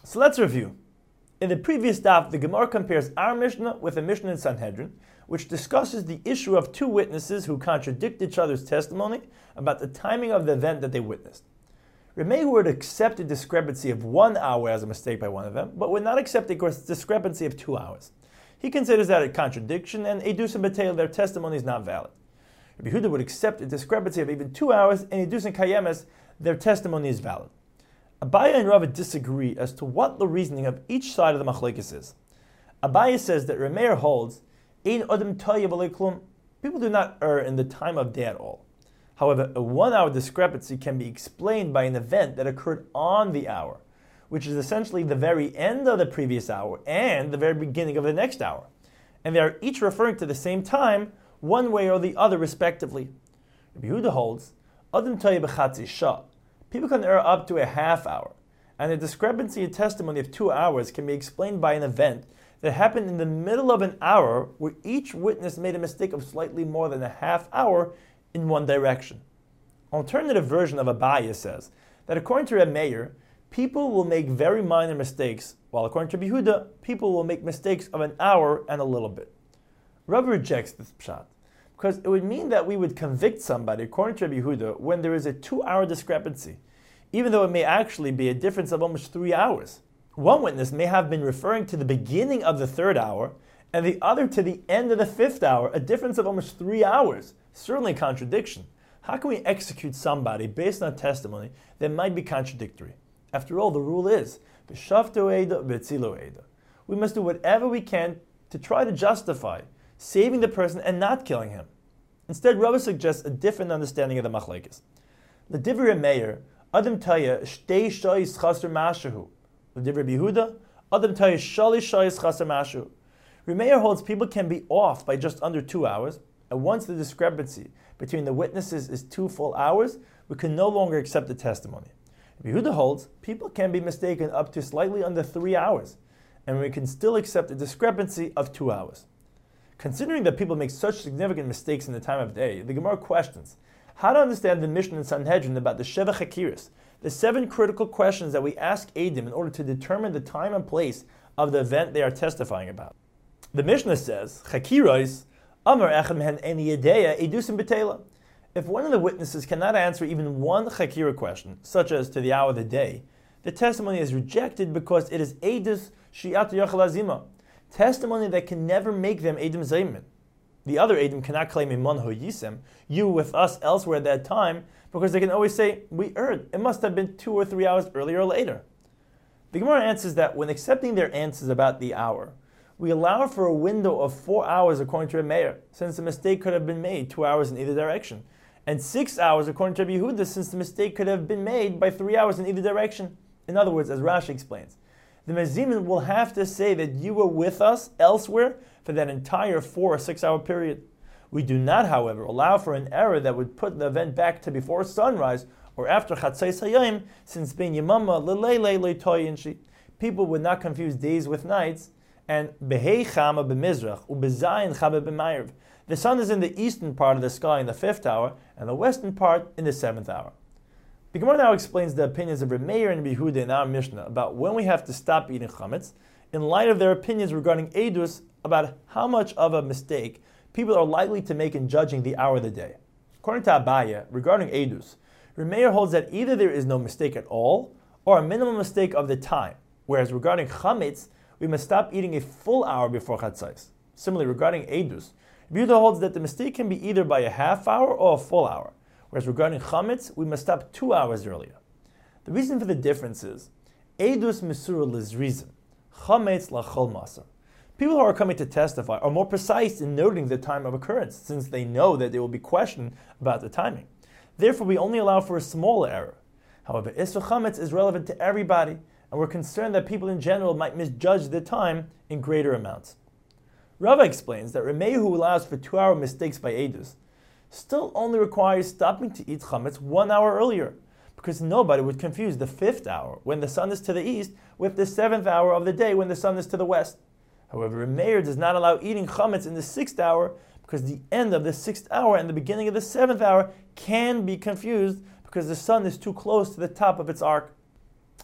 So let's review. In the previous daf, the Gemara compares our Mishnah with a Mishnah in Sanhedrin, which discusses the issue of two witnesses who contradict each other's testimony about the timing of the event that they witnessed. Rameh would accept a discrepancy of 1 hour as a mistake by one of them, but would not accept a discrepancy of 2 hours. He considers that a contradiction, and Edus and Betel, their testimony is not valid. Rabbi Yehuda would accept a discrepancy of even 2 hours, and Edus and Kayemes, their testimony is valid. Abaye and Rava disagree as to what the reasoning of each side of the machlekes is. Abaye says that Rameir holds, Ein Adam Toyev Alei Klum, people do not err in the time of day at all. However, a 1 hour discrepancy can be explained by an event that occurred on the hour, which is essentially the very end of the previous hour and the very beginning of the next hour. And they are each referring to the same time, one way or the other respectively. Rabbi Yehuda holds, Adam Toyev B'chatzi Shah, people can err up to a half hour, and a discrepancy in testimony of 2 hours can be explained by an event that happened in the middle of an hour where each witness made a mistake of slightly more than a half hour in one direction. An alternative version of Abaye says that according to Reb Meir, people will make very minor mistakes, while according to Rabbi Yehuda, people will make mistakes of an hour and a little bit. Rav rejects this pshat, because it would mean that we would convict somebody, according to Rabbi Yehuda, when there is a 2 hour discrepancy, even though it may actually be a difference of almost 3 hours. One witness may have been referring to the beginning of the 3rd hour, and the other to the end of the 5th hour, a difference of almost 3 hours. Certainly a contradiction. How can we execute somebody based on testimony that might be contradictory? After all, the rule is, B'shavto Eida, B'tzilo Eida. We must do whatever we can to try to justify saving the person and not killing him. Instead, Rava suggests a different understanding of the machlekes. L'divrei Meir, Adam Taya shtei shayis chaser mashahu. L'divrei Yehuda, Adam Taya shalish shayis chaser mashahu. Meir holds people can be off by just under 2 hours, and once the discrepancy between the witnesses is 2 full hours, we can no longer accept the testimony. Yehuda holds people can be mistaken up to slightly under 3 hours, and we can still accept a discrepancy of 2 hours. Considering that people make such significant mistakes in the time of day, the Gemara questions how to understand the Mishnah in Sanhedrin about the Sheva Chakiris, the 7 critical questions that we ask Eidim in order to determine the time and place of the event they are testifying about. The Mishnah says, Chakiros, Amar Echad Mehen Eni Yedeya Edusim B'Teila. If one of the witnesses cannot answer even one Chakira question, such as to the hour of the day, the testimony is rejected because it is Edus Shi'at Yachal Azima, testimony that can never make them Edim Zaymin. The other Edim cannot claim Iman Ho Yisem, you with us elsewhere at that time, because they can always say, we erred, it must have been 2 or 3 hours earlier or later. The Gemara answers that when accepting their answers about the hour, we allow for a window of 4 hours according to Meir, since the mistake could have been made 2 hours in either direction, and 6 hours according to Rabbi Yehuda, since the mistake could have been made by 3 hours in either direction. In other words, as Rashi explains, the Mezimin will have to say that you were with us elsewhere for that entire 4 or 6 hour period. We do not, however, allow for an error that would put the event back to before sunrise or after Chatzais Hayom, since being Yamama Lelele Leitoyinshi, people would not confuse days with nights, and Behei Chama B'Mizrach U'Bezayin Chama B'Mayrav. The sun is in the eastern part of the sky in the 5th hour, and the western part in the 7th hour. The Gemara now explains the opinions of Reb Meir and Yehuda in our Mishnah about when we have to stop eating chametz, in light of their opinions regarding Edus about how much of a mistake people are likely to make in judging the hour of the day. According to Abaye, regarding Edus, Reb Meir holds that either there is no mistake at all, or a minimum mistake of the time, whereas regarding chametz, we must stop eating a full hour before chatzais. Similarly, regarding Edus, Yehuda holds that the mistake can be either by a half hour or a full hour, whereas regarding chametz, we must stop 2 hours earlier. The reason for the difference is, Edus Mesura Lizrizim, chametz lachol masa. People who are coming to testify are more precise in noting the time of occurrence, since they know that they will be questioned about the timing. Therefore, we only allow for a small error. However, Isra Chametz is relevant to everybody, and we're concerned that people in general might misjudge the time in greater amounts. Rava explains that Rameh, who allows for 2 hour mistakes by Edus, still only requires stopping to eat chametz 1 hour earlier, because nobody would confuse the 5th hour, when the sun is to the east, with the 7th hour of the day, when the sun is to the west. However, Meir does not allow eating chametz in the 6th hour, because the end of the 6th hour and the beginning of the 7th hour can be confused, because the sun is too close to the top of its arc.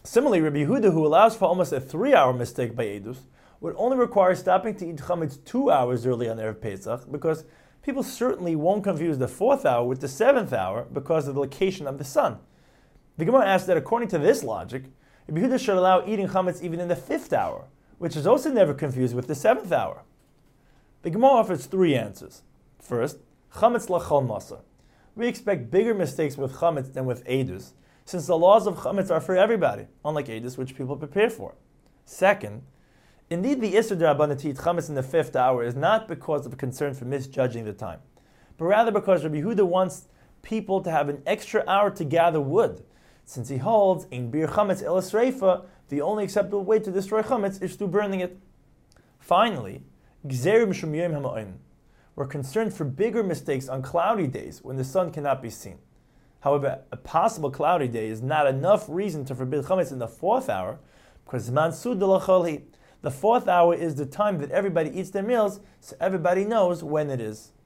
Similarly, Rabbi Yehuda, who allows for almost a 3-hour mistake by Edus, would only require stopping to eat chametz 2 hours early on Erev Pesach, because people certainly won't confuse the 4th hour with the 7th hour because of the location of the sun. The Gemara asks that according to this logic, Rabbi Yehuda should allow eating chametz even in the 5th hour, which is also never confused with the 7th hour. The Gemara offers 3 answers. First, chametz lachol masa. We expect bigger mistakes with chametz than with edus, since the laws of chametz are for everybody, unlike edus, which people prepare for. Second, indeed the Isser D'Rabbanan to eat chametz in the 5th hour is not because of a concern for misjudging the time, but rather because Rabbi Yehuda wants people to have an extra hour to gather wood, since he holds in bir chametz el sreifa, the only acceptable way to destroy chametz is through burning it. Finally, gzerim mishum yom hama'oin. We're concerned for bigger mistakes on cloudy days when the sun cannot be seen. However, a possible cloudy day is not enough reason to forbid chametz in the 4th hour, because zman sud l'chol. The 4th hour is the time that everybody eats their meals, so everybody knows when it is.